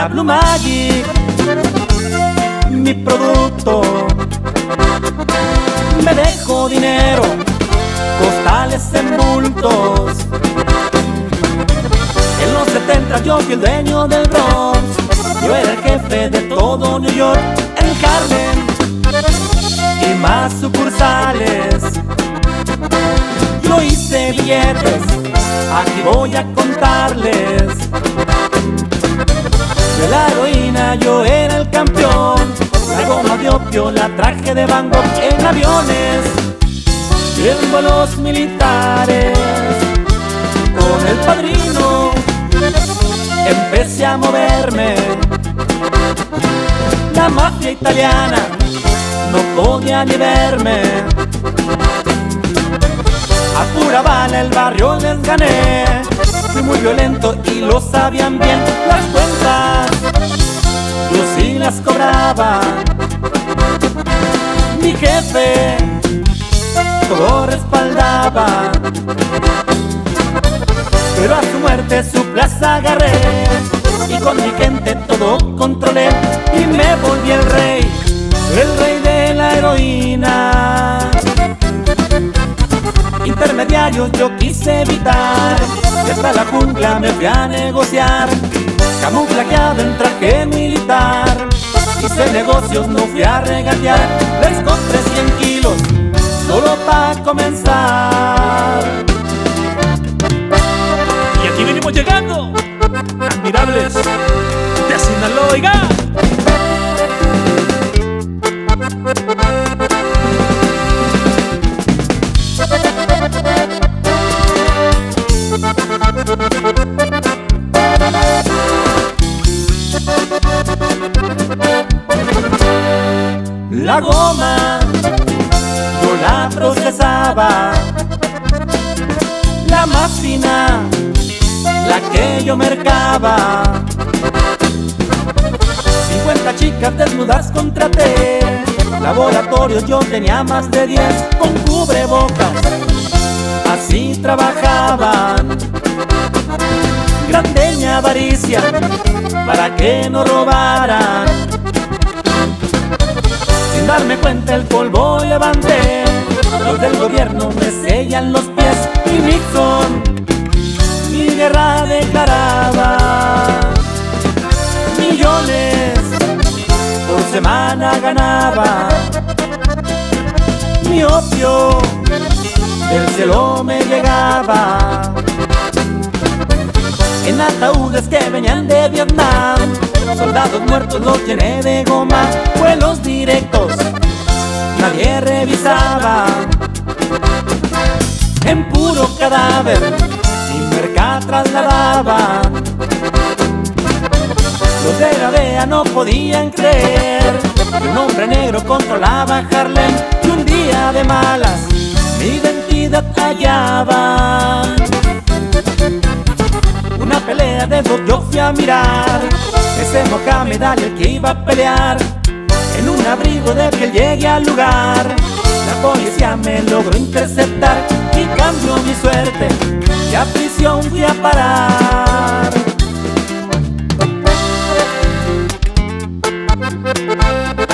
la Blue Magic, mi producto. Me dejo dinero, costales en bultos. En los 70 yo fui el dueño del Bronx. Yo era el jefe de todo New York, en Harlem y más sucursales. Yo hice billetes, aquí voy a contarles. De la heroína yo era el campeón. La goma de opio la traje de Van Gogh en aviones y en vuelos militares. Con el Padrino empecé a moverme. La mafia italiana no podía ni verme. A pura bala el barrio les gané. Fui muy violento y lo sabían bien. Las cuentas yo sí las cobraba. Mi jefe todo respaldaba. Pero a su muerte su plaza agarré y con mi gente todo controlé. Y me volví el rey de la heroína. Intermediarios yo quise evitar y hasta la jungla me fui a negociar. Camuflajeado en traje militar, hice negocios, no fui a regatear. Les compré 100 kilos solo para comenzar. Y aquí venimos llegando, admirables de Sinaloa, oiga. La goma yo la procesaba, la más fina, la que yo mercaba. 50 chicas desnudas contraté, laboratorios yo tenía más de 10 con cubrebocas, así trabajaban. Grande mi avaricia para que no robaran. Sin darme cuenta el polvo levanté, los del gobierno me sellan los pies. Y Nixon mi guerra declaraba. Millones por semana ganaba. Mi opio del cielo me llegaba. En ataúdes que venían de Vietnam, soldados muertos los llené de goma. Vuelos directos nadie revisaba. En puro cadáver mi merca trasladaba. Los de la DEA no podían creer que un hombre negro controlaba Harlem. Y un día de malas mi identidad hallaba. Una pelea de dos yo fui a mirar. Ese Mohamed Ali el que iba a pelear. En un abrigo de piel llegué al lugar. La policía me logró interceptar y cambió mi suerte y a prisión fui a parar.